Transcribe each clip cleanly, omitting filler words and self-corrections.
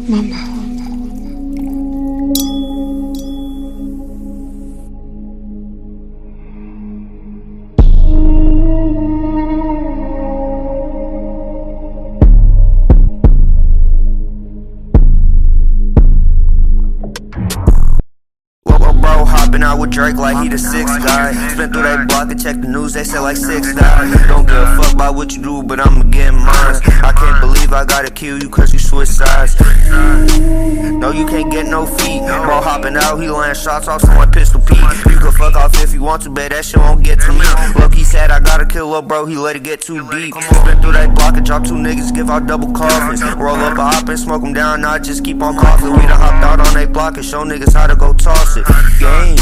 Mambo. Hopping out with Drake like he the sixth guy. Spin through that block and check the news, they say like 6 died. Don't give a fuck about what you do, but I'ma get mine. I can't believe I gotta kill you cause you switch sides. No, you can't get no feet. Bro hopping out, he laying shots off someone Pistol Pete. You can fuck off if you want to, but that shit won't get to me. Look, he said I gotta kill up, bro, he let it get too deep. Spin through that block and drop 2 niggas, give out double coffins. Roll up a hop and smoke them down, now I just keep on coughing. We done hopped out on they block and show niggas how to go toss it. Game.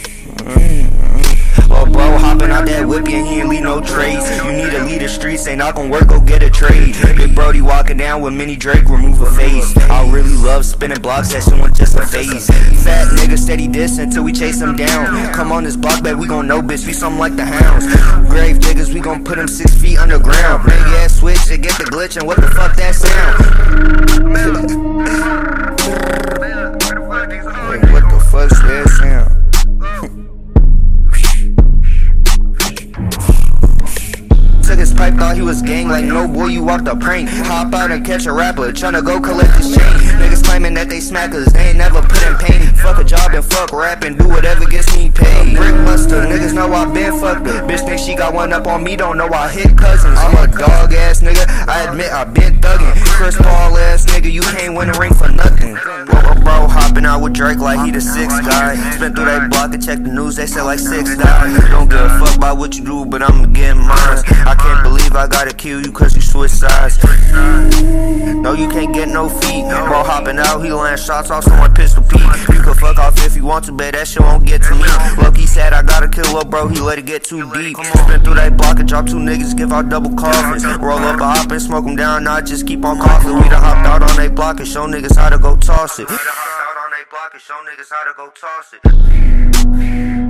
Well, bro, hopping out that whip and he ain't leave no trace. You need to lead the streets, ain't not gon' work, go get a trade. Big Brody walking down with Mini Drake, remove a face. I really love spinning blocks, that shit was just a phase. Fat nigga steady diss until we chase him down. Come on this block, bet we gon' know, bitch, we something like the hounds. Grave diggers, we gon' put them 6 feet underground. Big ass switch to get the glitch, and what the fuck that sound? Wait, what the fuck's that sound? Took his pipe, thought he was gang, like no boy, you walked a prank. Hop out and catch a rapper, tryna go collect his chain. Niggas claiming that they smackers, they ain't never put in pain. Fuck a job and fuck rap and do whatever gets me paid. Brick buster, niggas know I been fucked up. Bitch think she got one up on me, don't know I hit cousins. I'm a dog ass nigga, I admit I been thuggin'. Chris Paul ass nigga, you can't win a ring for nothing. Bro hopping out with Drake like he the sixth guy. Spin through that block and check the news, they say like 6 died. Don't give a fuck about what you do, but I'ma get mine. I can't believe I gotta kill you cause you switch sides. No, you can't get no feet. Bro hopping out, he laying shots off someone Pistol Pete. You can fuck off if you want to, but that shit won't get to me. Look, he said I gotta kill up, bro, he let it get too deep. Spin through that block and drop 2 niggas, give out double coffins. Roll up a hop and smoke them down, now I just keep on coughing. We done hopped out on they block and show niggas how to go toss it. We done hopped out on they block and show niggas how to go toss it.